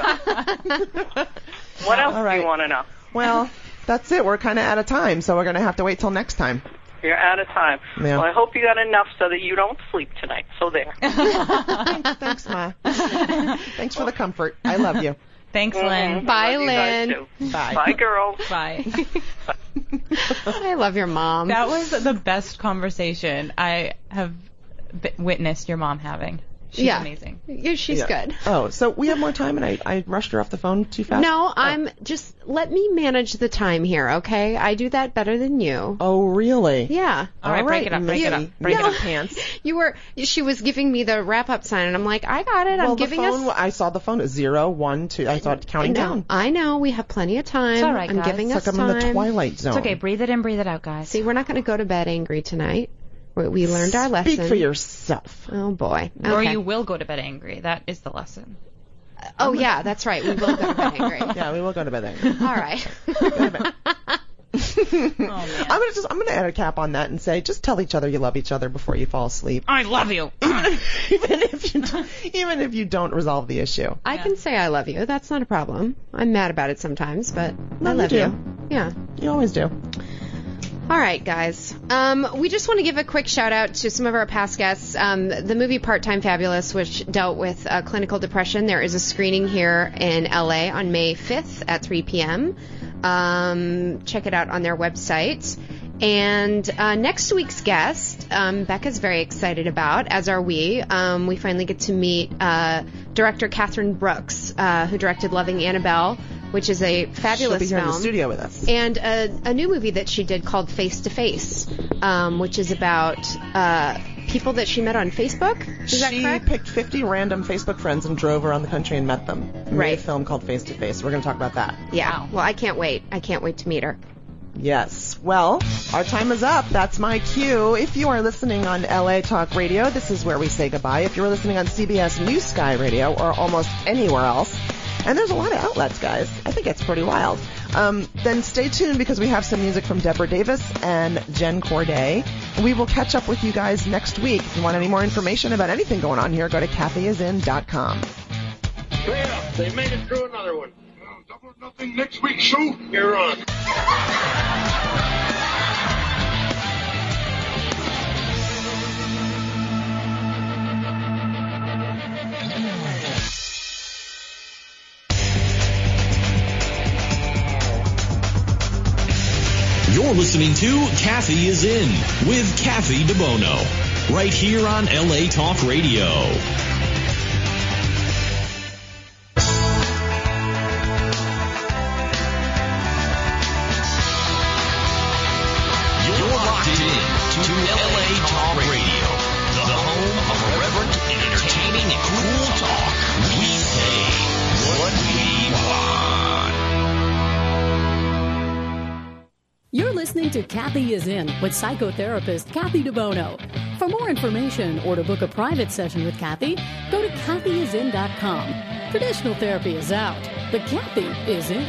What else All do right. you want to know? Well, that's it. We're kind of out of time, so we're going to have to wait till next time. You're out of time. Yeah. Well, I hope you got enough so that you don't sleep tonight. So there. Thanks, Ma. Thanks for the comfort. I love you. Thanks, Mhm. Lynn. Bye, I love you guys, Lynn. too. Bye. Bye, girls. Bye. I love your mom. That was the best conversation I have b- witnessed your mom having. She's yeah. amazing. Yeah, she's Yeah. good. Oh, so we have more time, and I, I rushed her off the phone too fast? No, I'm just let me manage the time here, okay? I do that better than you. Oh, really? Yeah. All right, break it up, break it up, break No. it up. Pants. You were she was giving me the wrap up sign and I'm like, I got it. Well, I'm the giving phone, us I saw the phone at zero, one, two. I saw it I counting know, down. I know, we have plenty of time. It's all right, I'm guys. giving It's us like I'm in the time. twilight zone. It's okay. Breathe it in, breathe it out, guys. See, we're not going to go to bed angry tonight. We, we learned our lesson. Speak for yourself. Oh boy. Or Okay. you will go to bed angry. That is the lesson. Oh yeah, that's right. We will go to bed angry. Yeah, we will go to bed then. All right. Oh, man. I'm gonna just I'm gonna add a cap on that and say just tell each other you love each other before you fall asleep. I love you. even if you don't, even if you don't resolve the issue. I can say I love you. That's not a problem. I'm mad about it sometimes, but No, I you love do. you. Yeah. You always do. All right, guys. Um, we just want to give a quick shout out to some of our past guests. Um, the movie Part-Time Fabulous, which dealt with uh, clinical depression. There is a screening here in L A on May fifth at three p.m. Um, check it out on their website. And uh, next week's guest, um, Becca's very excited about, as are we. Um, we finally get to meet uh, director Catherine Brooks, uh, who directed Loving Annabelle, which is a fabulous She'll be here film. in the studio with us. And a, a new movie that she did called Face to Face, um, which is about uh, people that she met on Facebook. Is that she correct? picked fifty random Facebook friends and drove around the country and met them. And made Right. a film called Face to Face. We're going to talk about that. Yeah. Well, I can't wait. I can't wait to meet her. Yes. Well, our time is up. That's my cue. If you are listening on L A Talk Radio, this is where we say goodbye. If you're listening on C B S News Sky Radio or almost anywhere else, and there's a lot of outlets, guys. I think it's pretty wild. Um, then stay tuned because we have some music from Deborah Davis and Jen Corday. we will catch up with you guys next week. If you want any more information about anything going on here, go to Kathy is in dot com. Yeah, they made it through another one. Uh, double or nothing next week, Sue. You're on. You're listening to Kathy is In with Kathy DeBono, right here on L A Talk Radio. You're locked in to L A Talk Radio, the home of irreverent, entertaining, and cool talk. We say what we want. You're listening to Kathy is In with psychotherapist Kathy DeBono. For more information or to book a private session with Kathy, go to Kathy is in dot com. Traditional therapy is out, but Kathy is in.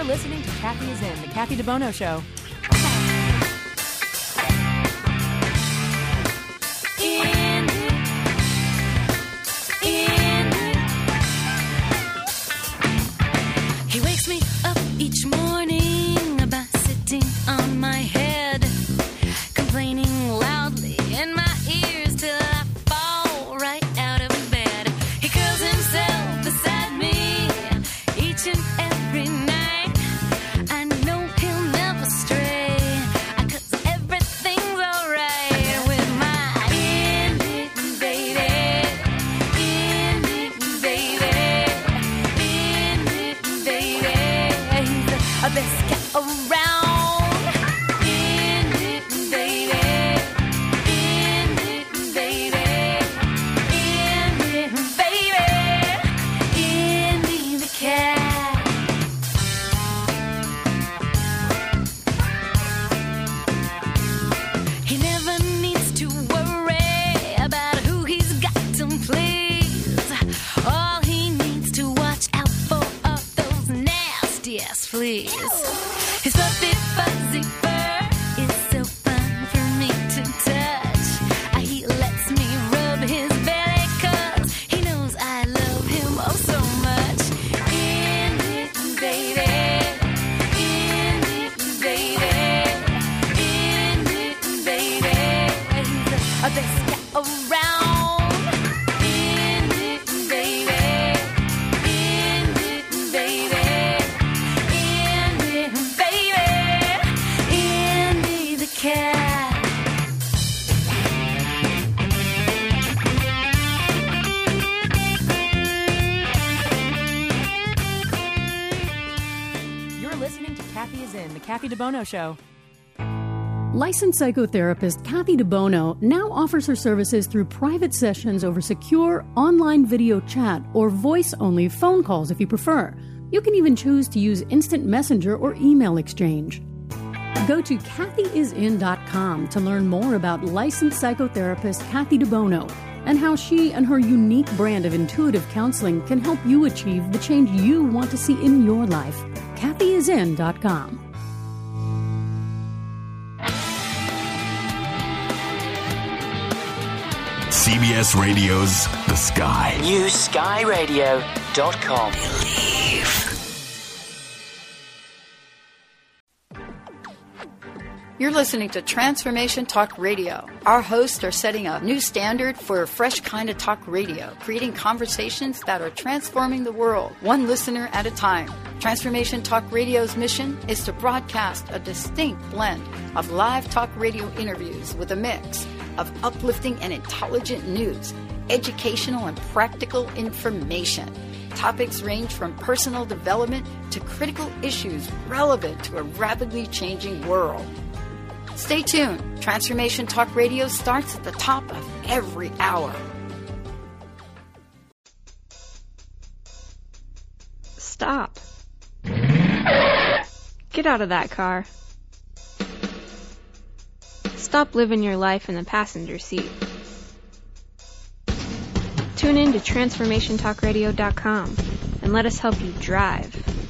You're listening to Kathy is In, the Kathy DeBono Show. In it, in it. He wakes me up each morning by sitting on my head, complaining loudly in my ears till I fall right out of bed. He curls himself beside me each and every night. I know he'll never stray, 'cause everything's alright with my in it, baby. In it, baby. In it, baby. He's the best cat around. In it, baby. In it, baby. In it, baby. Indy the cat. He never needs to worry about who he's got to please. All he needs to watch out for are those nasty ass fleas. His fluffy fuzzy fur is so fun for me to touch. Uh, He lets me rub his belly 'cause he knows I love him oh so much. In it, baby. In it, baby. In it, baby. He's the best cat around. In it, baby. In it, baby. In it, baby. Indy the cat. You're listening to Kathy is In, the Kathy DeBono Show. Licensed psychotherapist Kathy DeBono now offers her services through private sessions over secure online video chat or voice-only phone calls if you prefer. You can even choose to use instant messenger or email exchange. Go to Kathy is in dot com to learn more about licensed psychotherapist Kathy DeBono and how she and her unique brand of intuitive counseling can help you achieve the change you want to see in your life. Kathy is in dot com. C B S Radio's The Sky. New sky radio dot com. You're listening to Transformation Talk Radio. Our hosts are setting a new standard for a fresh kind of talk radio, creating conversations that are transforming the world, one listener at a time. Transformation Talk Radio's mission is to broadcast a distinct blend of live talk radio interviews with a mix of uplifting and intelligent news, educational and practical information. Topics range from personal development to critical issues relevant to a rapidly changing world. Stay tuned. Transformation Talk Radio starts at the top of every hour. Stop. Get out of that car. Stop living your life in the passenger seat. Tune in to Transformation Talk Radio dot com and let us help you drive.